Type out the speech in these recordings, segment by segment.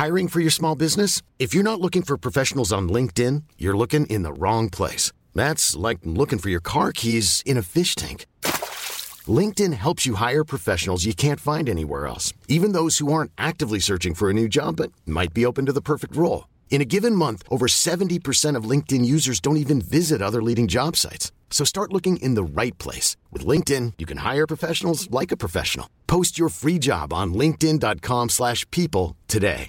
Hiring for your small business? If you're not looking for professionals on LinkedIn, you're looking in the wrong place. That's like looking for your car keys in a fish tank. LinkedIn helps you hire professionals you can't find anywhere else, even those who aren't actively searching for a new job but might be open to the perfect role. In a given month, over 70% of LinkedIn users don't even visit other leading job sites. So start looking in the right place. With LinkedIn, you can hire professionals like a professional. Post your free job on linkedin.com/people today.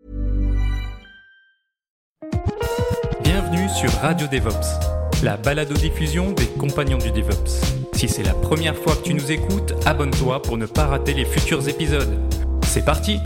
Bienvenue sur Radio DevOps, la balado-diffusion des compagnons du DevOps. Si c'est la première fois que tu nous écoutes, abonne-toi pour ne pas rater les futurs épisodes. C'est parti!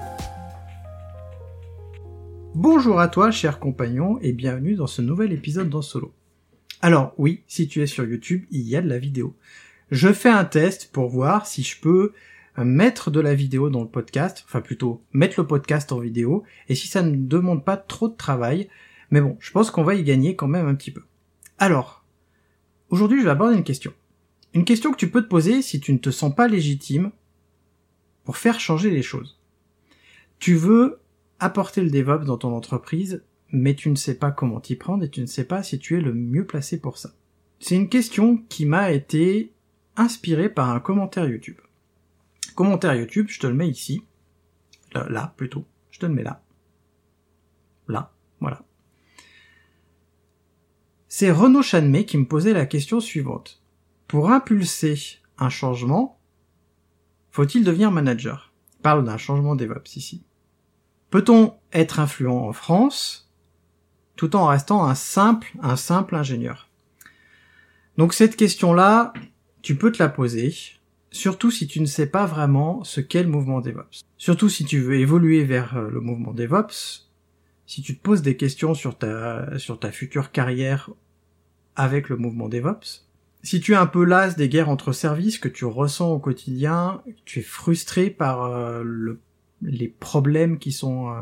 Bonjour à toi, cher compagnon, et bienvenue dans ce nouvel épisode d'En Solo. Alors oui, si tu es sur YouTube, il y a de la vidéo. Je fais un test pour voir si je peux mettre de la vidéo dans le podcast, enfin plutôt mettre le podcast en vidéo, et si ça ne demande pas trop de travail, mais bon, je pense qu'on va y gagner quand même un petit peu. Alors, aujourd'hui je vais aborder une question. Une question que tu peux te poser si tu ne te sens pas légitime pour faire changer les choses. Tu veux apporter le DevOps dans ton entreprise, mais tu ne sais pas comment t'y prendre et tu ne sais pas si tu es le mieux placé pour ça. C'est une question qui m'a été inspirée par un commentaire YouTube. Commentaire YouTube, je te le mets ici. Là, plutôt. Je te le mets là. Là, voilà. C'est Renaud Chanmé qui me posait la question suivante. Pour impulser un changement, faut-il devenir manager? Il parle d'un changement DevOps ici. Peut-on être influent en France tout en restant un simple ingénieur? Donc cette question-là, tu peux te la poser, surtout si tu ne sais pas vraiment ce qu'est le mouvement DevOps. Surtout si tu veux évoluer vers le mouvement DevOps, si tu te poses des questions sur ta future carrière avec le mouvement DevOps, si tu es un peu las des guerres entre services que tu ressens au quotidien, tu es frustré par les problèmes qui sont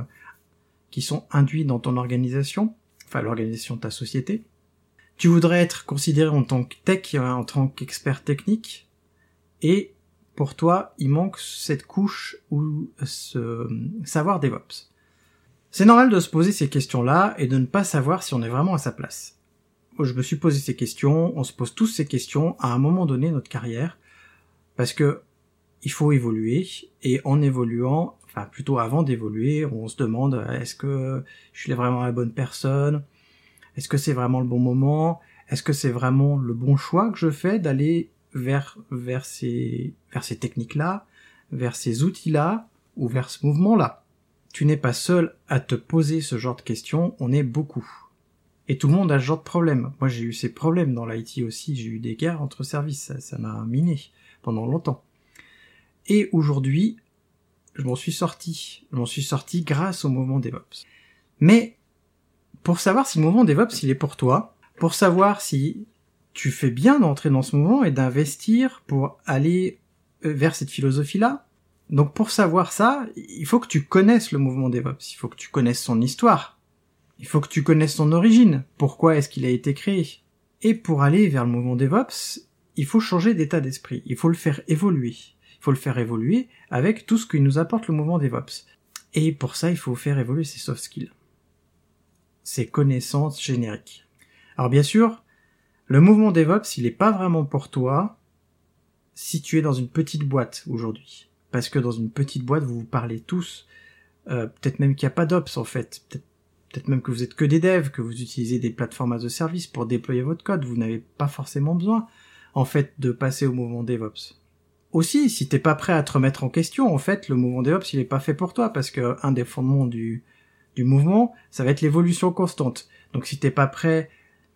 induits dans ton organisation, enfin l'organisation de ta société. Tu voudrais être considéré en tant que tech, en tant qu'expert technique, et pour toi, il manque cette couche ou ce savoir DevOps. C'est normal de se poser ces questions-là et de ne pas savoir si on est vraiment à sa place. Je me suis posé ces questions, on se pose tous ces questions à un moment donné de notre carrière, parce que il faut évoluer, et en évoluant, enfin plutôt avant d'évoluer, on se demande est-ce que je suis vraiment la bonne personne, est-ce que c'est vraiment le bon moment, est-ce que c'est vraiment le bon choix que je fais d'aller vers ces techniques-là, vers ces outils-là, ou vers ce mouvement-là. Tu n'es pas seul à te poser ce genre de questions, on est beaucoup. Et tout le monde a ce genre de problème. Moi j'ai eu ces problèmes dans l'IT aussi, j'ai eu des guerres entre services, ça m'a miné pendant longtemps. Et aujourd'hui, je m'en suis sorti grâce au mouvement DevOps. Mais, pour savoir si le mouvement DevOps il est pour toi, pour savoir si tu fais bien d'entrer dans ce mouvement et d'investir pour aller vers cette philosophie-là, donc pour savoir ça, il faut que tu connaisses le mouvement DevOps, il faut que tu connaisses son histoire, il faut que tu connaisses son origine, pourquoi est-ce qu'il a été créé. Et pour aller vers le mouvement DevOps, il faut changer d'état d'esprit, il faut le faire évoluer. Il faut le faire évoluer avec tout ce que nous apporte le mouvement DevOps. Et pour ça, il faut faire évoluer ses soft skills. Ses connaissances génériques. Alors bien sûr, le mouvement DevOps, il est pas vraiment pour toi si tu es dans une petite boîte aujourd'hui. Parce que dans une petite boîte, vous vous parlez tous. Peut-être même qu'il n'y a pas d'ops en fait. Peut-être même que vous êtes que des devs, que vous utilisez des plateformes as a service pour déployer votre code. Vous n'avez pas forcément besoin, en fait, de passer au mouvement DevOps. Aussi, si t'es pas prêt à te remettre en question, en fait, le mouvement DevOps, il est pas fait pour toi, parce que un des fondements du mouvement, ça va être l'évolution constante. Donc si t'es pas prêt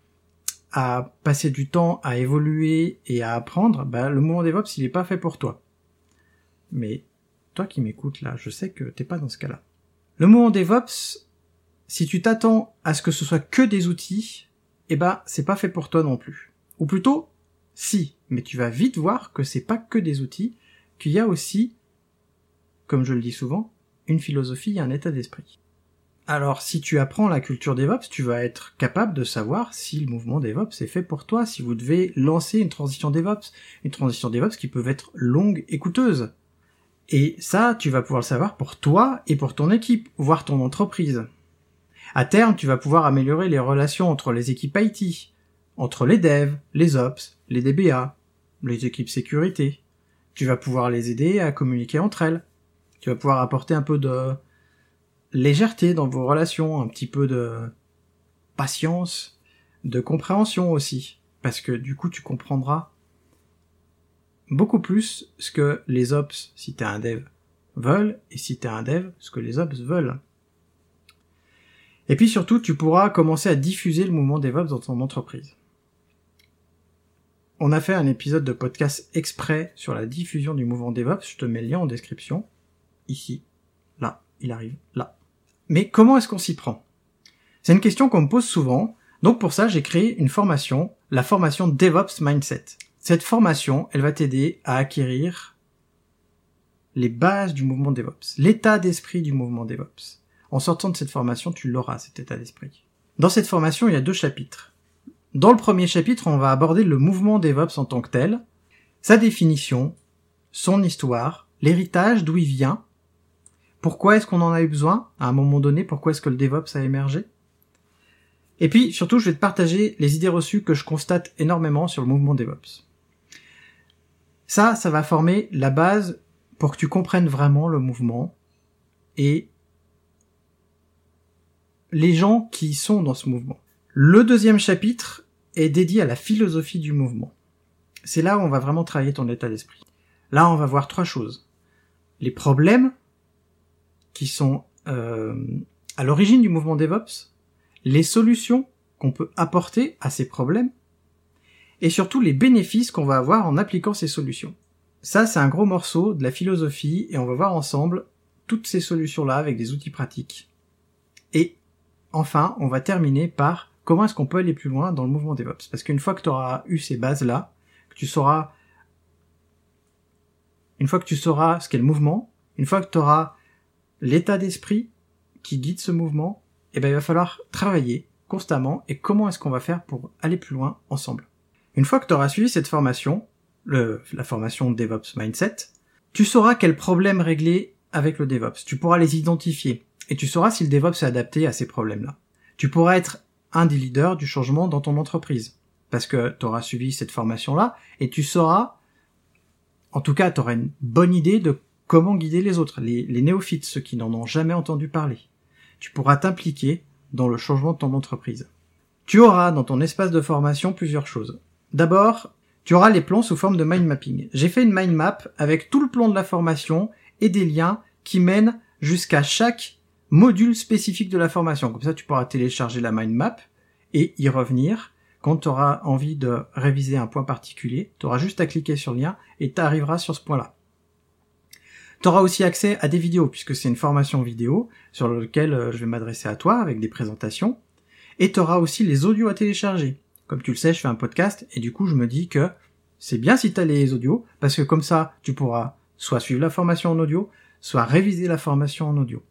à passer du temps à évoluer et à apprendre, le mouvement DevOps, il est pas fait pour toi. Mais, toi qui m'écoutes là, je sais que t'es pas dans ce cas-là. Le mouvement DevOps, si tu t'attends à ce que ce soit que des outils, c'est pas fait pour toi non plus. Ou plutôt, si, mais tu vas vite voir que c'est pas que des outils, qu'il y a aussi, comme je le dis souvent, une philosophie et un état d'esprit. Alors, si tu apprends la culture DevOps, tu vas être capable de savoir si le mouvement DevOps est fait pour toi, si vous devez lancer une transition DevOps qui peut être longue et coûteuse. Et ça, tu vas pouvoir le savoir pour toi et pour ton équipe, voire ton entreprise. À terme, tu vas pouvoir améliorer les relations entre les équipes IT, entre les devs, les ops, les DBA, les équipes sécurité. Tu vas pouvoir les aider à communiquer entre elles. Tu vas pouvoir apporter un peu de légèreté dans vos relations, un petit peu de patience, de compréhension aussi. Parce que du coup, tu comprendras beaucoup plus ce que les ops, si t'es un dev, veulent, et si t'es un dev, ce que les ops veulent. Et puis surtout, tu pourras commencer à diffuser le mouvement DevOps dans ton entreprise. On a fait un épisode de podcast exprès sur la diffusion du mouvement DevOps, je te mets le lien en description, ici, là, il arrive, là. Mais comment est-ce qu'on s'y prend ? C'est une question qu'on me pose souvent, donc pour ça j'ai créé une formation, la formation DevOps Mindset. Cette formation, elle va t'aider à acquérir les bases du mouvement DevOps, l'état d'esprit du mouvement DevOps. En sortant de cette formation, tu l'auras, cet état d'esprit. Dans cette formation, il y a 2 chapitres. Dans le premier chapitre, on va aborder le mouvement DevOps en tant que tel, sa définition, son histoire, l'héritage, d'où il vient, pourquoi est-ce qu'on en a eu besoin, à un moment donné, pourquoi est-ce que le DevOps a émergé. Et puis, surtout, je vais te partager les idées reçues que je constate énormément sur le mouvement DevOps. Ça va former la base pour que tu comprennes vraiment le mouvement et les gens qui sont dans ce mouvement. Le deuxième chapitre est dédié à la philosophie du mouvement. C'est là où on va vraiment travailler ton état d'esprit. Là, on va voir 3 choses. Les problèmes qui sont à l'origine du mouvement DevOps, les solutions qu'on peut apporter à ces problèmes, et surtout les bénéfices qu'on va avoir en appliquant ces solutions. Ça, c'est un gros morceau de la philosophie, et on va voir ensemble toutes ces solutions-là avec des outils pratiques. Et enfin, on va terminer par comment est-ce qu'on peut aller plus loin dans le mouvement DevOps. Parce qu'une fois que tu auras eu ces bases-là, une fois que tu sauras ce qu'est le mouvement, une fois que tu auras l'état d'esprit qui guide ce mouvement, il va falloir travailler constamment et comment est-ce qu'on va faire pour aller plus loin ensemble. Une fois que tu auras suivi cette formation, la formation DevOps Mindset, tu sauras quels problèmes régler avec le DevOps. Tu pourras les identifier et tu sauras si le DevOps est adapté à ces problèmes-là. Tu pourras être un des leaders du changement dans ton entreprise parce que tu auras suivi cette formation-là et tu sauras, en tout cas, tu auras une bonne idée de comment guider les autres, les néophytes, ceux qui n'en ont jamais entendu parler. Tu pourras t'impliquer dans le changement de ton entreprise. Tu auras dans ton espace de formation plusieurs choses. D'abord, tu auras les plans sous forme de mind mapping. J'ai fait une mind map avec tout le plan de la formation et des liens qui mènent jusqu'à chaque module spécifique de la formation. Comme ça, tu pourras télécharger la mind map et y revenir. Quand tu auras envie de réviser un point particulier, tu auras juste à cliquer sur le lien et tu arriveras sur ce point-là. Tu auras aussi accès à des vidéos, puisque c'est une formation vidéo sur laquelle je vais m'adresser à toi avec des présentations. Et tu auras aussi les audios à télécharger. Comme tu le sais, je fais un podcast, et du coup, je me dis que c'est bien si tu as les audios, parce que comme ça, tu pourras soit suivre la formation en audio, soit réviser la formation en audio.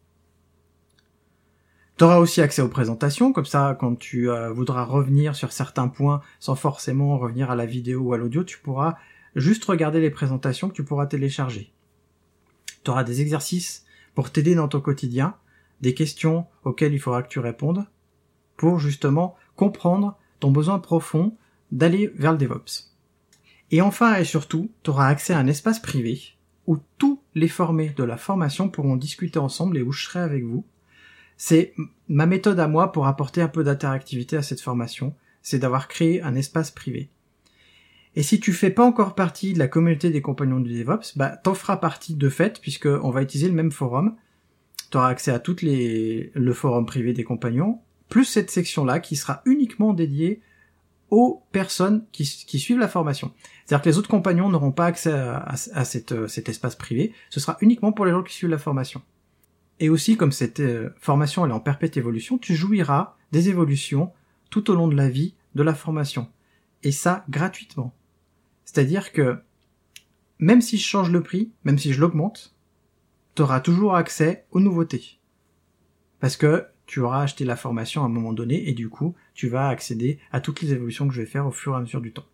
Tu auras aussi accès aux présentations, comme ça, quand tu voudras revenir sur certains points, sans forcément revenir à la vidéo ou à l'audio, tu pourras juste regarder les présentations que tu pourras télécharger. Tu auras des exercices pour t'aider dans ton quotidien, des questions auxquelles il faudra que tu répondes, pour justement comprendre ton besoin profond d'aller vers le DevOps. Et enfin et surtout, tu auras accès à un espace privé où tous les formés de la formation pourront discuter ensemble et où je serai avec vous. C'est ma méthode à moi pour apporter un peu d'interactivité à cette formation, c'est d'avoir créé un espace privé. Et si tu fais pas encore partie de la communauté des compagnons du DevOps, t'en feras partie de fait, puisque on va utiliser le même forum. Tu auras accès à le forum privé des compagnons, plus cette section-là qui sera uniquement dédiée aux personnes qui suivent la formation. C'est-à-dire que les autres compagnons n'auront pas accès à cet espace privé, ce sera uniquement pour les gens qui suivent la formation. Et aussi, comme cette formation elle est en perpétuelle évolution, tu jouiras des évolutions tout au long de la vie de la formation. Et ça, gratuitement. C'est-à-dire que, même si je change le prix, même si je l'augmente, tu auras toujours accès aux nouveautés. Parce que tu auras acheté la formation à un moment donné et du coup, tu vas accéder à toutes les évolutions que je vais faire au fur et à mesure du temps.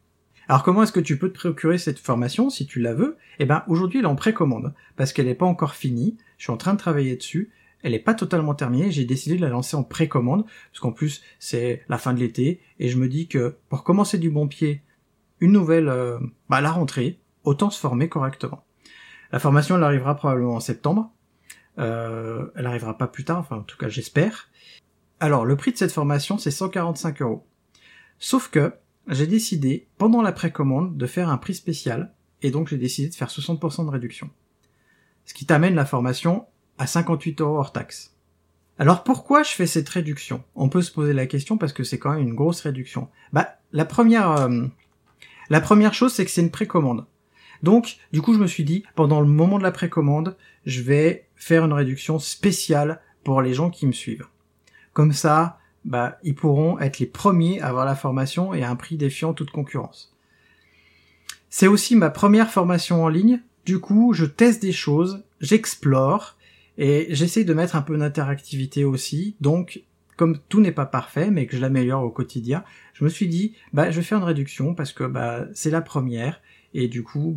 Alors comment est-ce que tu peux te procurer cette formation si tu la veux? Eh ben aujourd'hui elle est en précommande parce qu'elle n'est pas encore finie. Je suis en train de travailler dessus. Elle n'est pas totalement terminée. J'ai décidé de la lancer en précommande parce qu'en plus c'est la fin de l'été et je me dis que pour commencer du bon pied, une nouvelle à la rentrée, autant se former correctement. La formation elle arrivera probablement en septembre. Elle arrivera pas plus tard, enfin en tout cas j'espère. Alors le prix de cette formation c'est 145 €. Sauf que j'ai décidé, pendant la précommande, de faire un prix spécial, et donc j'ai décidé de faire 60% de réduction. Ce qui t'amène la formation à 58 € hors taxe. Alors pourquoi je fais cette réduction? On peut se poser la question parce que c'est quand même une grosse réduction. La première chose c'est que c'est une précommande. Donc, du coup je me suis dit, pendant le moment de la précommande, je vais faire une réduction spéciale pour les gens qui me suivent. Comme ça, ils pourront être les premiers à avoir la formation et à un prix défiant toute concurrence. C'est aussi ma première formation en ligne, du coup je teste des choses, j'explore, et j'essaie de mettre un peu d'interactivité aussi, donc comme tout n'est pas parfait, mais que je l'améliore au quotidien, je me suis dit, je vais faire une réduction parce que c'est la première, et du coup,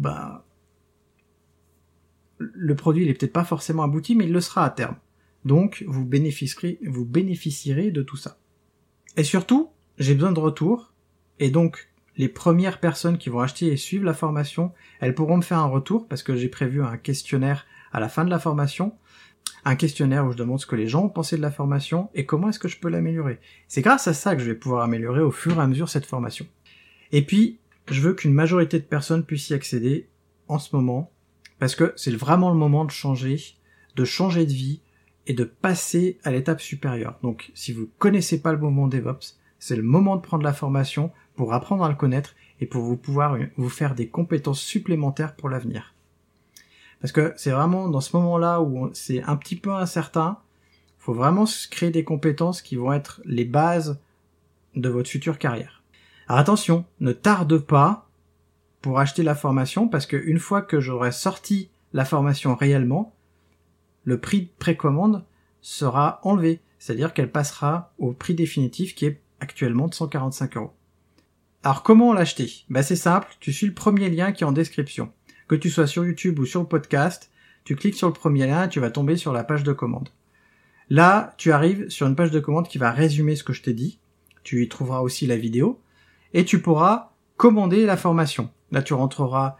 le produit il est peut-être pas forcément abouti, mais il le sera à terme. Donc vous bénéficierez de tout ça. Et surtout, j'ai besoin de retour, et donc les premières personnes qui vont acheter et suivre la formation, elles pourront me faire un retour, parce que j'ai prévu un questionnaire à la fin de la formation, un questionnaire où je demande ce que les gens ont pensé de la formation, et comment est-ce que je peux l'améliorer. C'est grâce à ça que je vais pouvoir améliorer au fur et à mesure cette formation. Et puis, je veux qu'une majorité de personnes puissent y accéder en ce moment, parce que c'est vraiment le moment de changer de vie, et de passer à l'étape supérieure. Donc, si vous connaissez pas le mouvement DevOps, c'est le moment de prendre la formation pour apprendre à le connaître et pour pouvoir vous faire des compétences supplémentaires pour l'avenir. Parce que c'est vraiment dans ce moment-là où c'est un petit peu incertain, il faut vraiment se créer des compétences qui vont être les bases de votre future carrière. Alors attention, ne tarde pas pour acheter la formation, parce que une fois que j'aurai sorti la formation réellement, le prix de précommande sera enlevé, c'est-à-dire qu'elle passera au prix définitif qui est actuellement de 145 €. Alors comment l'acheter? C'est simple, tu suis le premier lien qui est en description. Que tu sois sur YouTube ou sur le podcast, tu cliques sur le premier lien et tu vas tomber sur la page de commande. Là, tu arrives sur une page de commande qui va résumer ce que je t'ai dit, tu y trouveras aussi la vidéo, et tu pourras commander la formation. Là, tu rentreras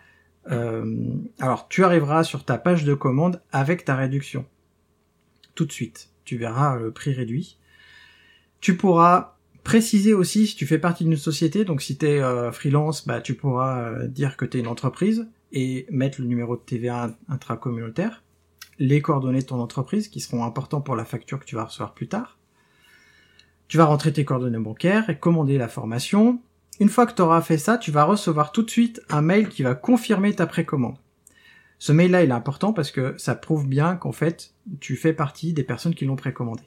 alors tu arriveras sur ta page de commande avec ta réduction. Tout de suite, tu verras le prix réduit. Tu pourras préciser aussi si tu fais partie d'une société, donc si tu es freelance, tu pourras dire que tu es une entreprise et mettre le numéro de TVA intracommunautaire, les coordonnées de ton entreprise qui seront importants pour la facture que tu vas recevoir plus tard. Tu vas rentrer tes coordonnées bancaires et commander la formation. Une fois que tu auras fait ça, tu vas recevoir tout de suite un mail qui va confirmer ta précommande. Ce mail-là, il est important parce que ça prouve bien qu'en fait, tu fais partie des personnes qui l'ont précommandé.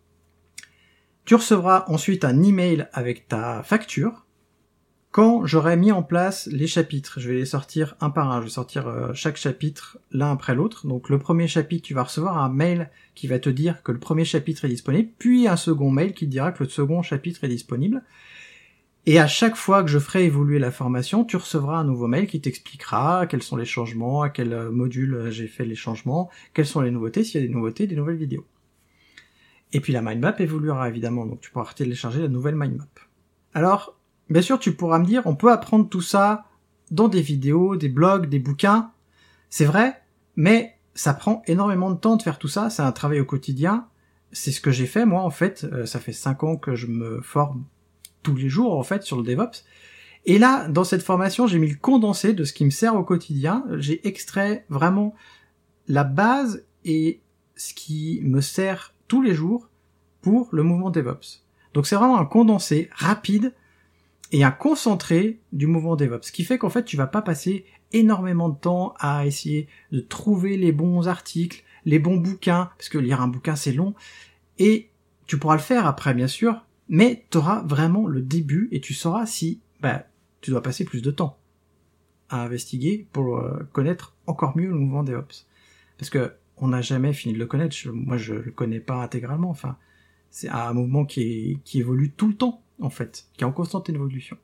Tu recevras ensuite un email avec ta facture. Quand j'aurai mis en place les chapitres, je vais les sortir un par un, je vais sortir chaque chapitre l'un après l'autre. Donc le premier chapitre, tu vas recevoir un mail qui va te dire que le premier chapitre est disponible, puis un second mail qui te dira que le second chapitre est disponible. Et à chaque fois que je ferai évoluer la formation, tu recevras un nouveau mail qui t'expliquera quels sont les changements, à quel module j'ai fait les changements, quelles sont les nouveautés, s'il y a des nouveautés, des nouvelles vidéos. Et puis la mindmap évoluera évidemment, donc tu pourras télécharger la nouvelle mindmap. Alors, bien sûr, tu pourras me dire, on peut apprendre tout ça dans des vidéos, des blogs, des bouquins. C'est vrai, mais ça prend énormément de temps de faire tout ça, c'est un travail au quotidien. C'est ce que j'ai fait, moi, en fait. Ça fait 5 ans que je me forme tous les jours, en fait, sur le DevOps. Et là, dans cette formation, j'ai mis le condensé de ce qui me sert au quotidien. J'ai extrait vraiment la base et ce qui me sert tous les jours pour le mouvement DevOps. Donc c'est vraiment un condensé rapide et un concentré du mouvement DevOps. Ce qui fait qu'en fait, tu vas pas passer énormément de temps à essayer de trouver les bons articles, les bons bouquins, parce que lire un bouquin, c'est long. Et tu pourras le faire après, bien sûr, mais tu auras vraiment le début et tu sauras si tu dois passer plus de temps à investiguer pour connaître encore mieux le mouvement DevOps. Parce que on n'a jamais fini de le connaître. Moi, je le connais pas intégralement. Enfin, c'est un mouvement qui évolue tout le temps, en fait, qui est en constante évolution.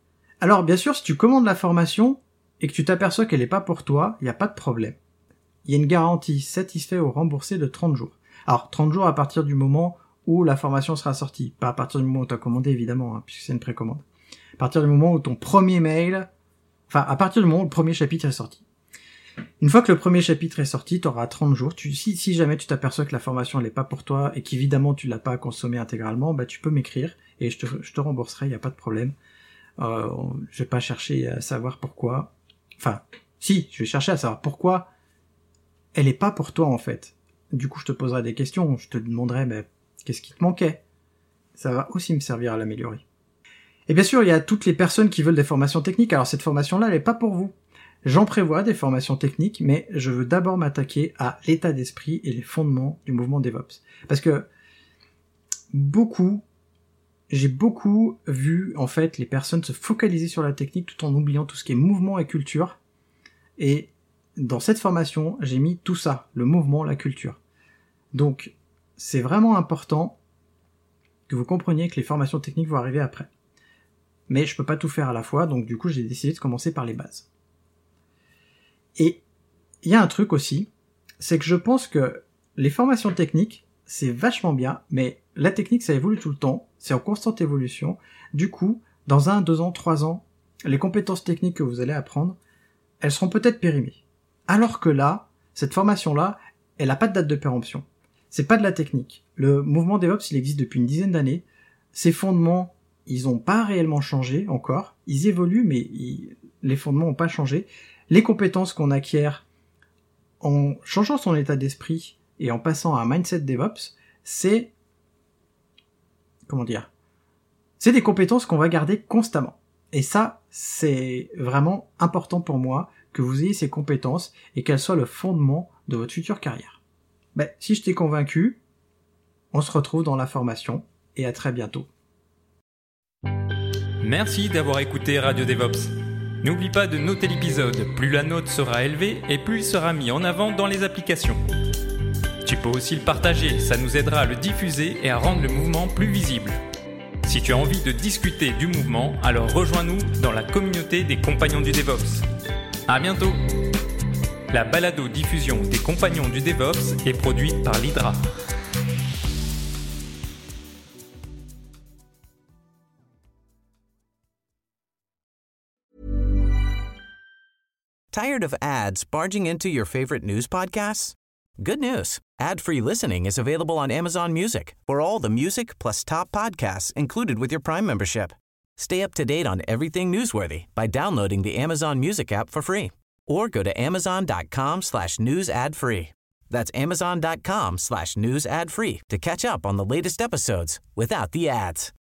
Alors, bien sûr, si tu commandes la formation et que tu t'aperçois qu'elle n'est pas pour toi, il n'y a pas de problème. Il y a une garantie satisfait ou remboursé de 30 jours. Alors, 30 jours à partir du moment où la formation sera sortie. Pas à partir du moment où tu as commandé, évidemment, puisque c'est une précommande. À partir du moment où ton premier mail... Enfin, à partir du moment où le premier chapitre est sorti. Une fois que le premier chapitre est sorti, tu auras 30 jours. Si jamais tu t'aperçois que la formation n'est pas pour toi et qu'évidemment tu l'as pas consommée intégralement, tu peux m'écrire et je te rembourserai, il n'y a pas de problème. Je vais pas chercher à savoir pourquoi. Enfin, si, je vais chercher à savoir pourquoi elle est pas pour toi en fait. Du coup, je te poserai des questions, je te demanderai qu'est-ce qui te manquait. Ça va aussi me servir à l'améliorer. Et bien sûr, il y a toutes les personnes qui veulent des formations techniques. Alors cette formation-là, elle est pas pour vous. J'en prévois des formations techniques, mais je veux d'abord m'attaquer à l'état d'esprit et les fondements du mouvement DevOps. Parce que j'ai beaucoup vu, en fait, les personnes se focaliser sur la technique tout en oubliant tout ce qui est mouvement et culture. Et dans cette formation, j'ai mis tout ça, le mouvement, la culture. Donc, c'est vraiment important que vous compreniez que les formations techniques vont arriver après. Mais je peux pas tout faire à la fois, donc du coup, j'ai décidé de commencer par les bases. Et il y a un truc aussi, c'est que je pense que les formations techniques, c'est vachement bien, mais la technique, ça évolue tout le temps, c'est en constante évolution. Du coup, dans 1, 2 ans, 3 ans, les compétences techniques que vous allez apprendre, elles seront peut-être périmées. Alors que là, cette formation-là, elle n'a pas de date de péremption. C'est pas de la technique. Le mouvement DevOps, il existe depuis une dizaine d'années. Ses fondements, ils ont pas réellement changé encore. Ils évoluent, mais les fondements ont pas changé. Les compétences qu'on acquiert en changeant son état d'esprit et en passant à un mindset DevOps, c'est des compétences qu'on va garder constamment. Et ça, c'est vraiment important pour moi que vous ayez ces compétences et qu'elles soient le fondement de votre future carrière. Si je t'ai convaincu, on se retrouve dans la formation et à très bientôt. Merci d'avoir écouté Radio DevOps. N'oublie pas de noter l'épisode, plus la note sera élevée et plus il sera mis en avant dans les applications. Tu peux aussi le partager, ça nous aidera à le diffuser et à rendre le mouvement plus visible. Si tu as envie de discuter du mouvement, alors rejoins-nous dans la communauté des compagnons du DevOps. À bientôt! La balado-diffusion des compagnons du DevOps est produite par l'Hydra. Tired of ads barging into your favorite news podcasts? Good news. Ad-free listening is available on Amazon Music for all the music plus top podcasts included with your Prime membership. Stay up to date on everything newsworthy by downloading the Amazon Music app for free or go to amazon.com/news ad free. That's amazon.com/news ad free to catch up on the latest episodes without the ads.